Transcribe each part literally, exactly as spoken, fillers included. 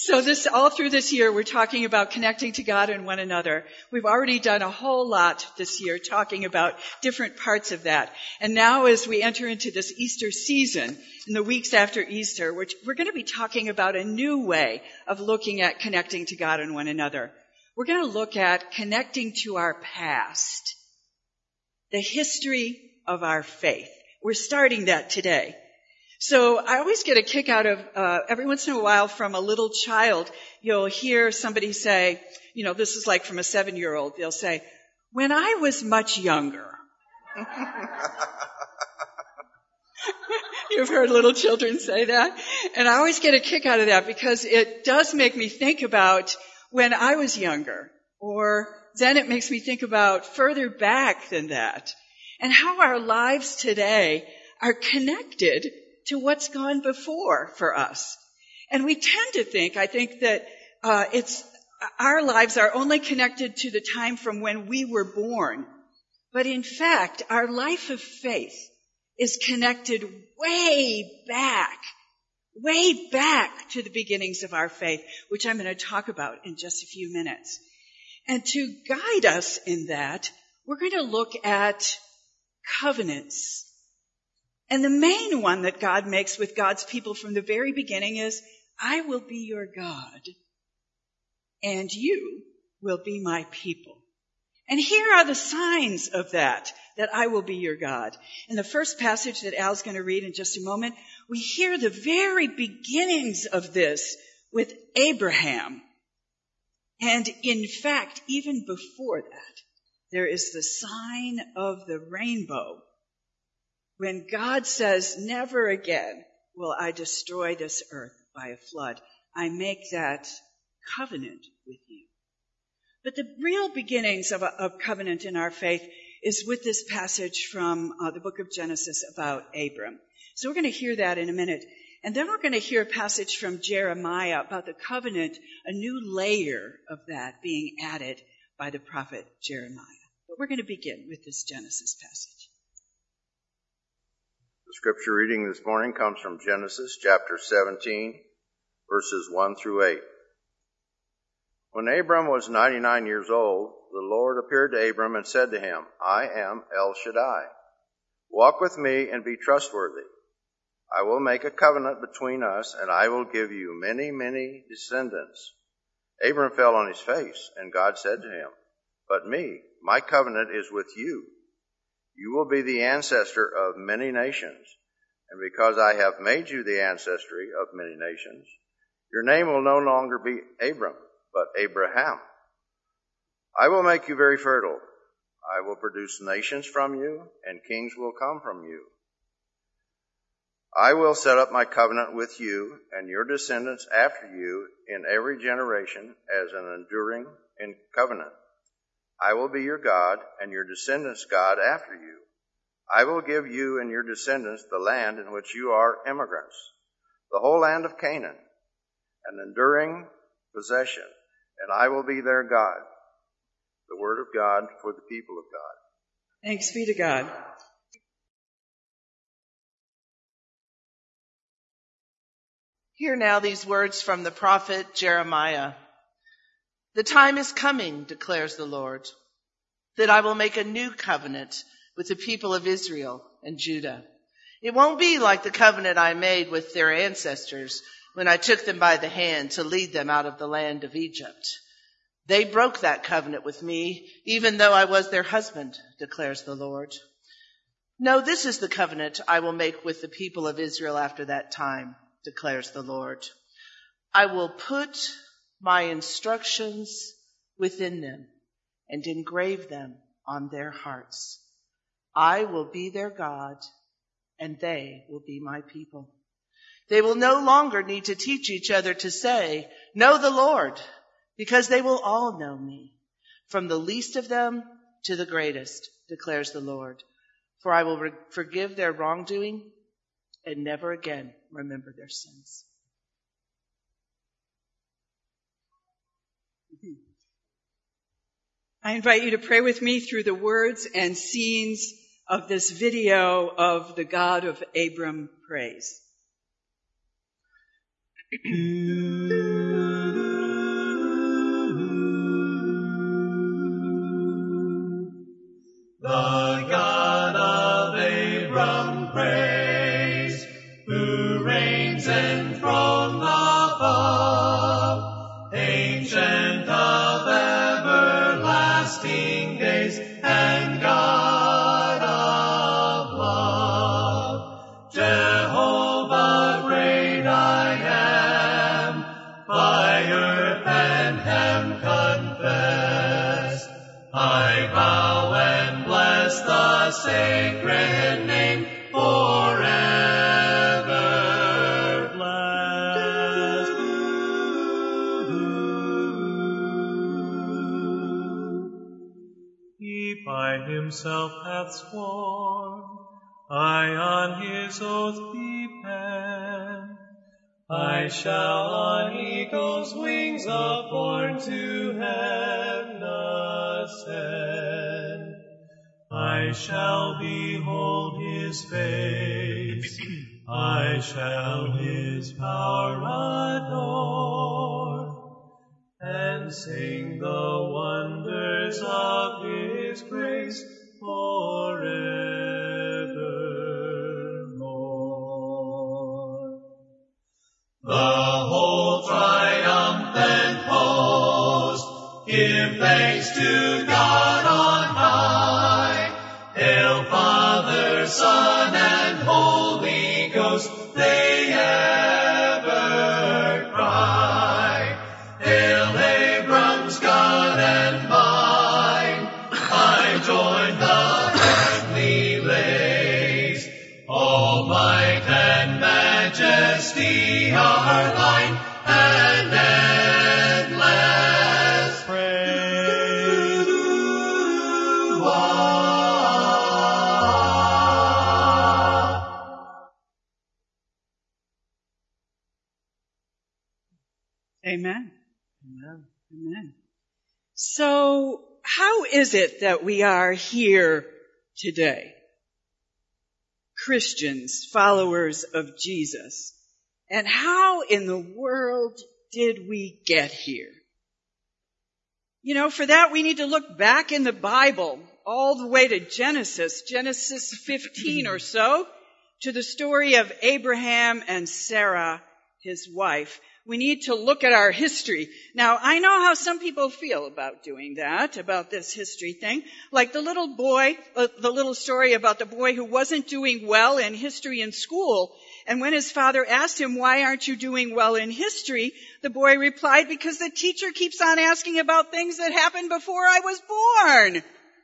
So this, all through this year, we're talking about connecting to God and one another. We've already done a whole lot this year talking about different parts of that. And now as we enter into this Easter season, in the weeks after Easter, we're, we're going to be talking about a new way of looking at connecting to God and one another. We're going to look at connecting to our past, the history of our faith. We're starting that today. So I always get a kick out of, uh, every once in a while from a little child, you'll hear somebody say, you know, this is like from a seven-year-old, they'll say, when I was much younger. You've heard little children say that. And I always get a kick out of that because it does make me think about when I was younger. Or then it makes me think about further back than that. And how our lives today are connected to what's gone before for us. And we tend to think, I think that uh, it's our lives are only connected to the time from when we were born. But in fact, our life of faith is connected way back, way back to the beginnings of our faith, which I'm going to talk about in just a few minutes. And to guide us in that, we're going to look at covenants. And the main one that God makes with God's people from the very beginning is, I will be your God, and you will be my people. And here are the signs of that, that I will be your God. In the first passage that Al's going to read in just a moment, we hear the very beginnings of this with Abraham. And in fact, even before that, there is the sign of the rainbow. When God says, never again will I destroy this earth by a flood. I make that covenant with you. But the real beginnings of a of covenant in our faith is with this passage from uh, the book of Genesis about Abram. So we're going to hear that in a minute. And then we're going to hear a passage from Jeremiah about the covenant, a new layer of that being added by the prophet Jeremiah. But we're going to begin with this Genesis passage. The scripture reading this morning comes from Genesis chapter seventeen, verses one through eight. When Abram was ninety-nine years old, the Lord appeared to Abram and said to him, I am El Shaddai. Walk with me and be trustworthy. I will make a covenant between us, and I will give you many, many descendants. Abram fell on his face, and God said to him, But me, my covenant is with you. You will be the ancestor of many nations, and because I have made you the ancestry of many nations, your name will no longer be Abram, but Abraham. I will make you very fertile. I will produce nations from you, and kings will come from you. I will set up my covenant with you and your descendants after you in every generation as an enduring covenant. I will be your God, and your descendants' God after you. I will give you and your descendants the land in which you are immigrants, the whole land of Canaan, an enduring possession, and I will be their God. The word of God for the people of God. Thanks be to God. Hear now these words from the prophet Jeremiah. The time is coming, declares the Lord, that I will make a new covenant with the people of Israel and Judah. It won't be like the covenant I made with their ancestors when I took them by the hand to lead them out of the land of Egypt. They broke that covenant with me, even though I was their husband, declares the Lord. No, this is the covenant I will make with the people of Israel after that time, declares the Lord. I will put my instructions within them and engrave them on their hearts. I will be their God, and they will be my people. They will no longer need to teach each other to say, know the Lord, because they will all know me, from the least of them to the greatest, declares the Lord. For I will re- forgive their wrongdoing and never again remember their sins. I invite you to pray with me through the words and scenes of this video of the God of Abram praise. Ancient of everlasting days, and God of love, Jehovah great I am, by earth and heaven confess. I vow and bless the sacred name forever. Blessed. He by himself hath sworn, I on his oath depend. I shall on eagle's wings upborne to heaven ascend. I shall behold his face, I shall his power adore, and sing the wonders of his grace forevermore. The whole triumphant host give thanks to God on high. Hail Father, Son, and Holy Ghost, they ever cry. Hail Abram's God and mine, I join the heavenly lays. All might and majesty are thine, and endless praise to Allah. Amen. Amen. Amen. So, how is it that we are here today? Christians, followers of Jesus. And how in the world did we get here? You know, for that we need to look back in the Bible all the way to Genesis, Genesis fifteen or so, to the story of Abraham and Sarah, his wife. We need to look at our history. Now, I know how some people feel about doing that, about this history thing. Like the little boy, uh, the little story about the boy who wasn't doing well in history in school. And when his father asked him, why aren't you doing well in history? The boy replied, because the teacher keeps on asking about things that happened before I was born.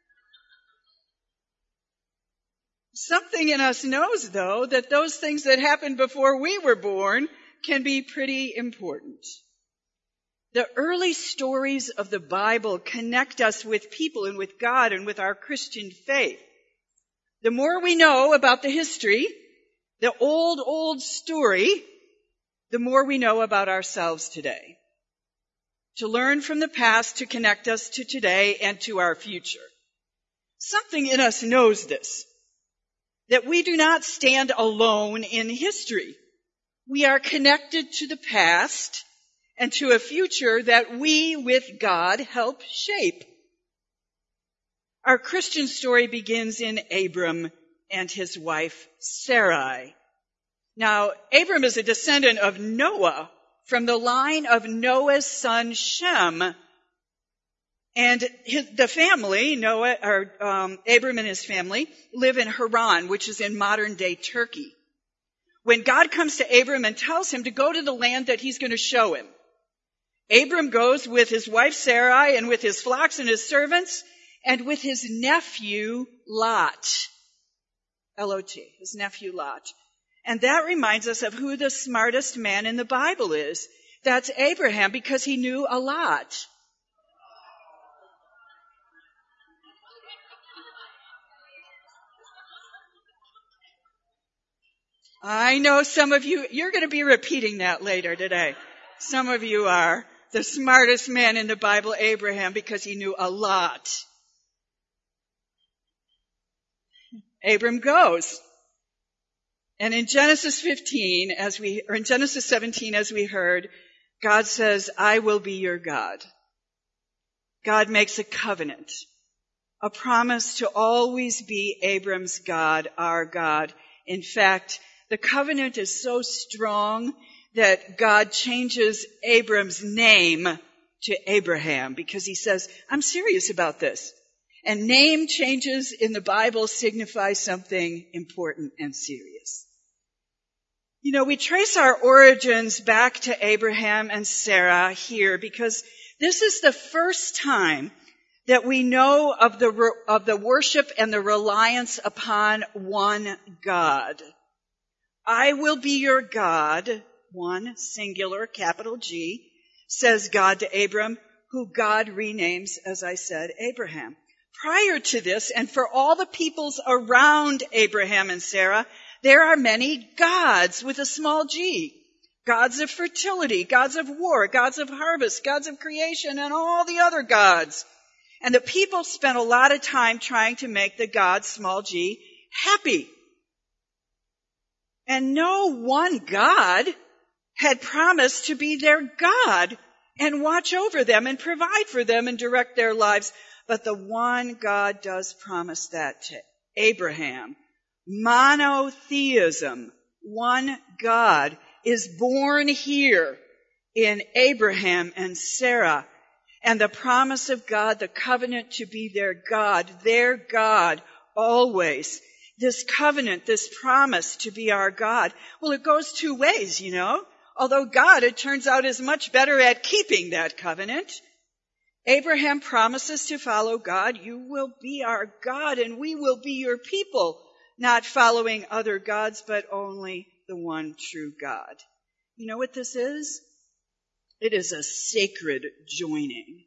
Something in us knows, though, that those things that happened before we were born can be pretty important. The early stories of the Bible connect us with people and with God and with our Christian faith. The more we know about the history, the old, old story, the more we know about ourselves today. To learn from the past to connect us to today and to our future. Something in us knows this, that we do not stand alone in history. We are connected to the past and to a future that we, with God, help shape. Our Christian story begins in Abram and his wife Sarai. Now, Abram is a descendant of Noah from the line of Noah's son Shem. And his, the family, Noah, or um, Abram and his family, live in Haran, which is in modern-day Turkey. When God comes to Abram and tells him to go to the land that he's going to show him, Abram goes with his wife Sarai and with his flocks and his servants and with his nephew Lot. L O T, his nephew Lot. And that reminds us of who the smartest man in the Bible is. That's Abraham, because he knew a lot. I know some of you, you're going to be repeating that later today. Some of you are. The smartest man in the Bible, Abraham, because he knew a lot. Abram goes. And in Genesis fifteen, as we, or in Genesis seventeen, as we heard, God says, I will be your God. God makes a covenant, a promise to always be Abram's God, our God. In fact, the covenant is so strong that God changes Abram's name to Abraham because he says, I'm serious about this. And name changes in the Bible signify something important and serious. You know, we trace our origins back to Abraham and Sarah here because this is the first time that we know of the, of the worship and the reliance upon one God. I will be your God, one singular, capital G, says God to Abram, who God renames, as I said, Abraham. Prior to this, and for all the peoples around Abraham and Sarah, there are many gods with a small g. Gods of fertility, gods of war, gods of harvest, gods of creation, and all the other gods. And the people spent a lot of time trying to make the god, small g, happy. And no one God had promised to be their God and watch over them and provide for them and direct their lives. But the one God does promise that to Abraham. Monotheism, one God, is born here in Abraham and Sarah. And the promise of God, the covenant to be their God, their God always. This covenant, this promise to be our God. Well, it goes two ways, you know. Although God, it turns out, is much better at keeping that covenant. Abraham promises to follow God. You will be our God and we will be your people, not following other gods, but only the one true God. You know what this is? It is a sacred joining,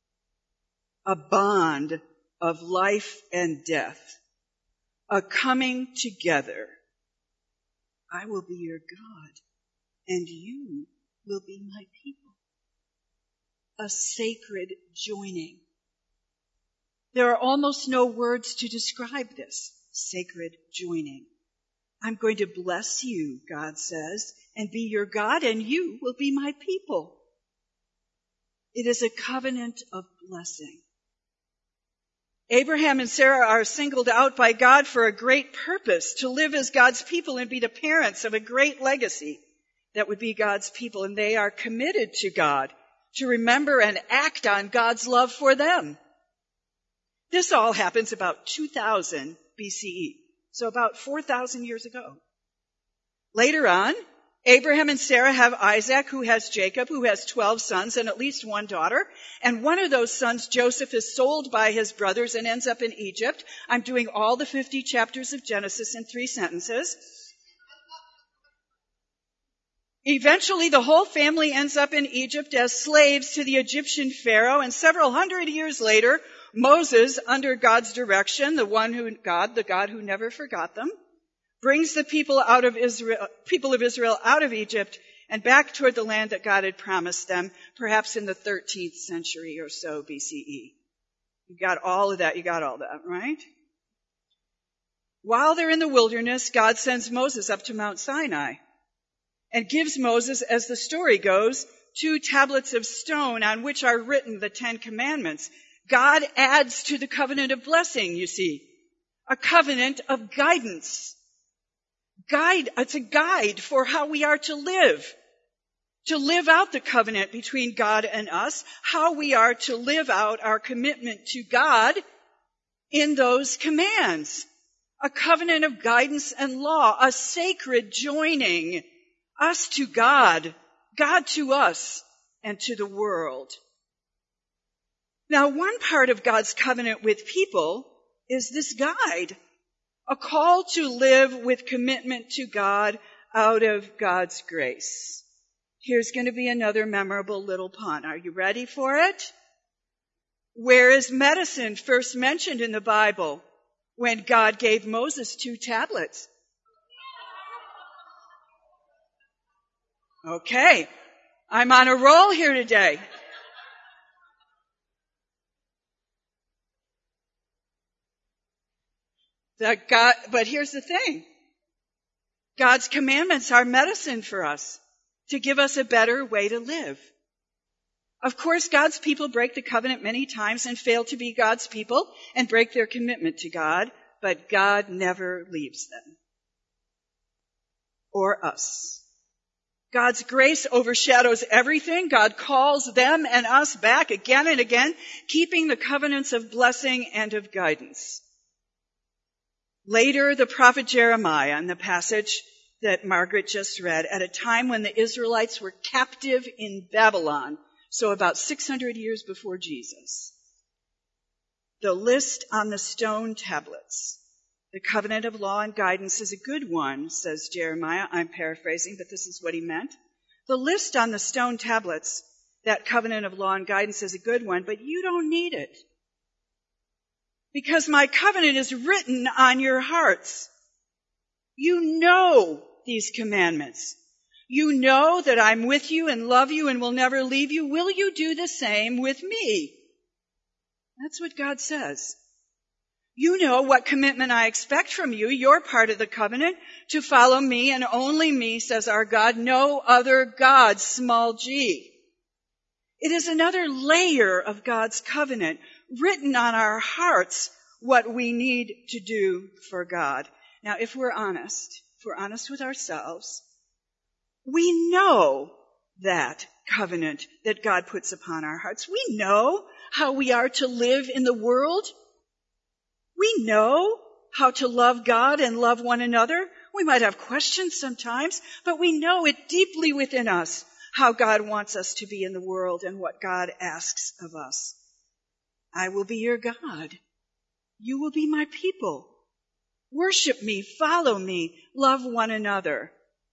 a bond of life and death, a coming together. I will be your God and you will be my people. A sacred joining. There are almost no words to describe this sacred joining. I'm going to bless you, God says, and be your God, and you will be my people. It is a covenant of blessing. Abraham and Sarah are singled out by God for a great purpose, to live as God's people and be the parents of a great legacy that would be God's people, and they are committed to God, to remember and act on God's love for them. This all happens about two thousand B C E, so about four thousand years ago. Later on, Abraham and Sarah have Isaac, who has Jacob, who has twelve sons and at least one daughter. And one of those sons, Joseph, is sold by his brothers and ends up in Egypt. I'm doing all the fifty chapters of Genesis in three sentences. Eventually, the whole family ends up in Egypt as slaves to the Egyptian Pharaoh. And several hundred years later, Moses, under God's direction, the one who, God, the God who never forgot them, brings the people out of Israel, people of Israel out of Egypt and back toward the land that God had promised them, perhaps in the thirteenth century or so B C E. You got all of that, you got all that, right? While they're in the wilderness, God sends Moses up to Mount Sinai and gives Moses, as the story goes, two tablets of stone on which are written the Ten Commandments. God adds to the covenant of blessing, you see, a covenant of guidance. Guide, it's a guide for how we are to live, to live out the covenant between God and us, how we are to live out our commitment to God in those commands. A covenant of guidance and law, a sacred joining us to God, God to us, and to the world. Now, one part of God's covenant with people is this guide. A call to live with commitment to God out of God's grace. Here's going to be another memorable little pun. Are you ready for it? Where is medicine first mentioned in the Bible? When God gave Moses two tablets. Okay, I'm on a roll here today. That God, but here's the thing. God's commandments are medicine for us to give us a better way to live. Of course, God's people break the covenant many times and fail to be God's people and break their commitment to God, but God never leaves them or us. God's grace overshadows everything. God calls them and us back again and again, keeping the covenants of blessing and of guidance. Later, the prophet Jeremiah, in the passage that Margaret just read, at a time when the Israelites were captive in Babylon, so about six hundred years before Jesus, the list on the stone tablets, the covenant of law and guidance, is a good one, says Jeremiah. I'm paraphrasing, but this is what he meant. The list on the stone tablets, that covenant of law and guidance, is a good one, but you don't need it. Because my covenant is written on your hearts. You know these commandments. You know that I'm with you and love you and will never leave you. Will you do the same with me? That's what God says. You know what commitment I expect from you. You're part of the covenant to follow me and only me, says our God. No other God, small g. It is another layer of God's covenant written on our hearts, what we need to do for God. Now, if we're honest, if we're honest with ourselves, we know that covenant that God puts upon our hearts. We know how we are to live in the world. We know how to love God and love one another. We might have questions sometimes, but we know it deeply within us how God wants us to be in the world and what God asks of us. I will be your God. You will be my people. Worship me, follow me, love one another.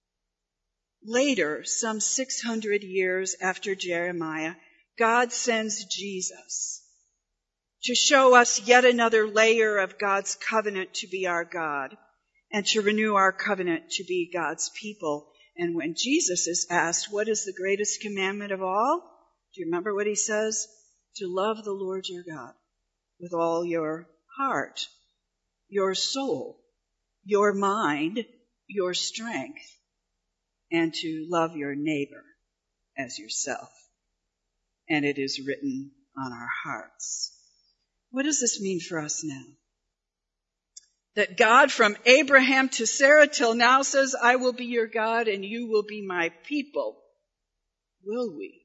Later, some six hundred years after Jeremiah, God sends Jesus to show us yet another layer of God's covenant to be our God and to renew our covenant to be God's people. And when Jesus is asked, what is the greatest commandment of all? Do you remember what he says? To love the Lord your God with all your heart, your soul, your mind, your strength, and to love your neighbor as yourself. And it is written on our hearts. What does this mean for us now? That God from Abraham to Sarah till now says, I will be your God and you will be my people. Will we?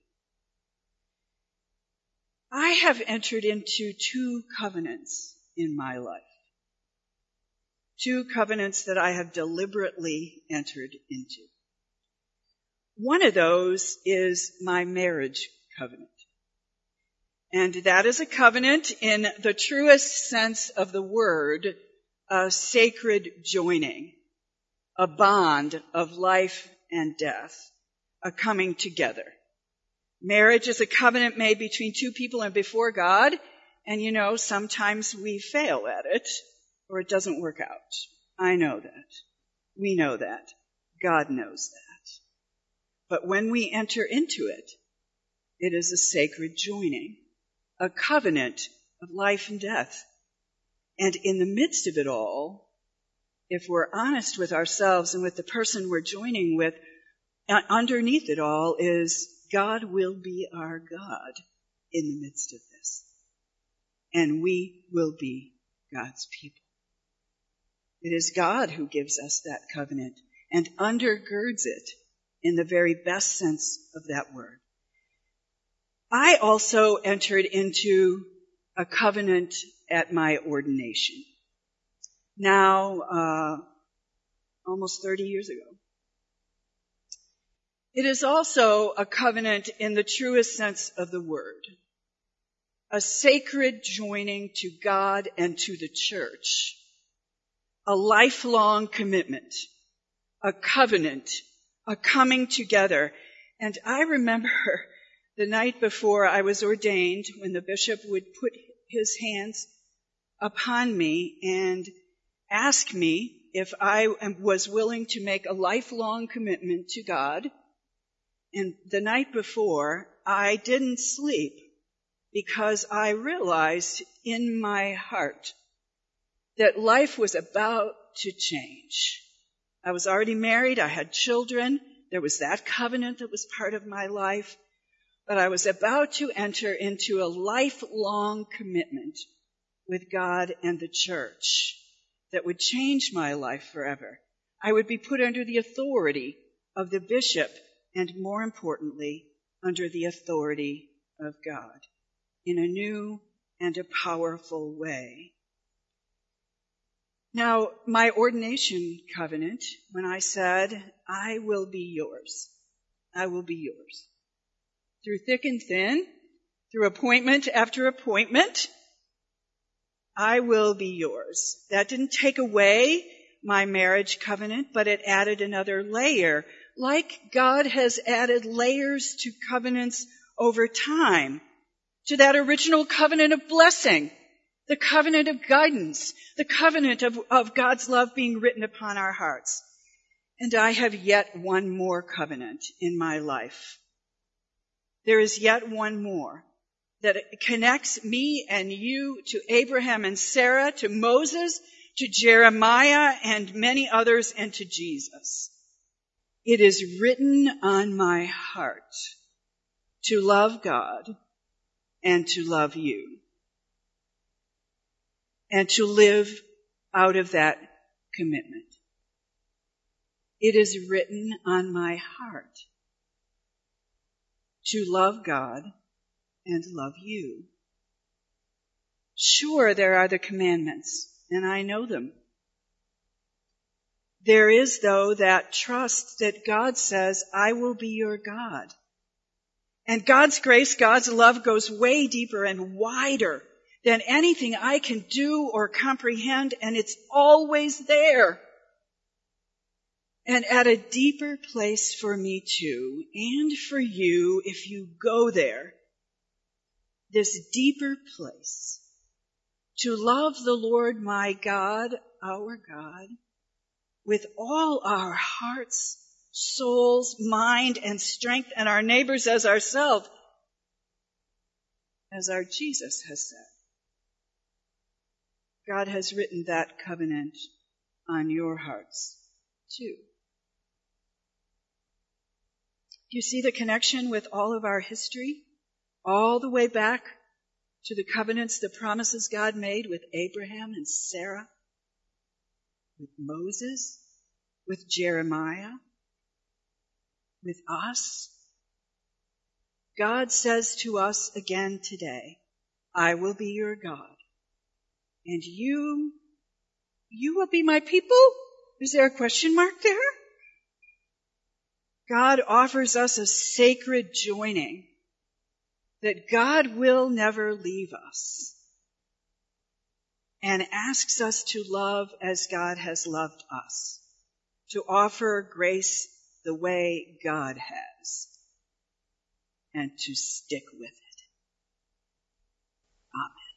I have entered into two covenants in my life. Two covenants that I have deliberately entered into. One of those is my marriage covenant. And that is a covenant in the truest sense of the word, a sacred joining, a bond of life and death, a coming together. Marriage is a covenant made between two people and before God, and you know, sometimes we fail at it, or it doesn't work out. I know that. We know that. God knows that. But when we enter into it, it is a sacred joining, a covenant of life and death. And in the midst of it all, if we're honest with ourselves and with the person we're joining with, underneath it all is God will be our God in the midst of this. And we will be God's people. It is God who gives us that covenant and undergirds it in the very best sense of that word. I also entered into a covenant at my ordination. Now, uh, almost thirty years ago. It is also a covenant in the truest sense of the word. A sacred joining to God and to the church. A lifelong commitment. A covenant. A coming together. And I remember the night before I was ordained, when the bishop would put his hands upon me and ask me if I was willing to make a lifelong commitment to God. And the night before, I didn't sleep because I realized in my heart that life was about to change. I was already married. I had children. There was that covenant that was part of my life. But I was about to enter into a lifelong commitment with God and the church that would change my life forever. I would be put under the authority of the bishop and more importantly, under the authority of God in a new and a powerful way. Now, my ordination covenant, when I said, I will be yours, I will be yours. Through thick and thin, through appointment after appointment, I will be yours. That didn't take away my marriage covenant, but it added another layer, like God has added layers to covenants over time, to that original covenant of blessing, the covenant of guidance, the covenant of, of God's love being written upon our hearts. And I have yet one more covenant in my life. There is yet one more that connects me and you to Abraham and Sarah, to Moses, to Jeremiah and many others, and to Jesus. It is written on my heart to love God and to love you, and to live out of that commitment. It is written on my heart to love God and love you. Sure, there are the commandments, and I know them. There is, though, that trust that God says, I will be your God. And God's grace, God's love goes way deeper and wider than anything I can do or comprehend, and it's always there. And at a deeper place for me too, and for you if you go there, this deeper place, to love the Lord my God, our God, with all our hearts, souls, mind, and strength, and our neighbors as ourselves, as our Jesus has said. God has written that covenant on your hearts too. Do you see the connection with all of our history? All the way back to the covenants, the promises God made with Abraham and Sarah, with Moses, with Jeremiah, with us. God says to us again today, I will be your God, and you, you will be my people? Is there a question mark there? God offers us a sacred joining that God will never leave us, and asks us to love as God has loved us, to offer grace the way God has, and to stick with it. Amen.